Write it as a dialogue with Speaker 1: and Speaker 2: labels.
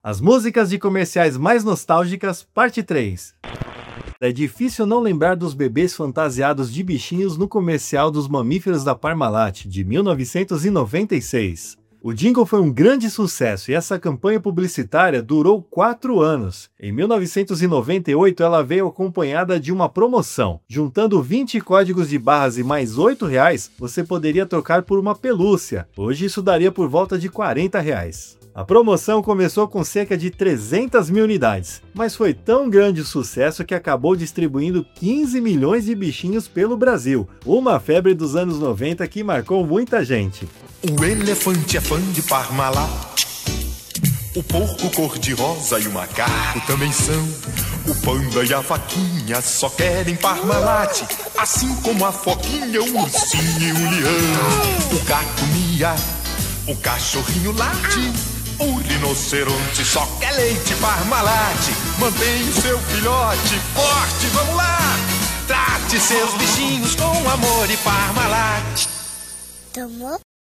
Speaker 1: As músicas de comerciais mais nostálgicas, parte 3. É difícil não lembrar dos bebês fantasiados de bichinhos no comercial dos mamíferos da Parmalat, de 1996. O jingle foi um grande sucesso e essa campanha publicitária durou 4 anos. Em 1998, ela veio acompanhada de uma promoção. Juntando 20 códigos de barras e mais R$8, você poderia trocar por uma pelúcia. Hoje isso daria por volta de R$40. A promoção começou com cerca de 300 mil unidades, mas foi tão grande o sucesso que acabou distribuindo 15 milhões de bichinhos pelo Brasil, uma febre dos anos 90 que marcou muita gente.
Speaker 2: O elefante é fã de Parmalat, o porco cor-de-rosa e o macaco também são. O panda e a vaquinha só querem Parmalat, assim como a foquinha, o ursinho e o leão. O gato mia, o cachorrinho late, o rinoceronte só quer leite Parmalat. Mantenha o seu filhote forte, vamos lá! Trate seus bichinhos com amor e Parmalat.
Speaker 3: Tomou?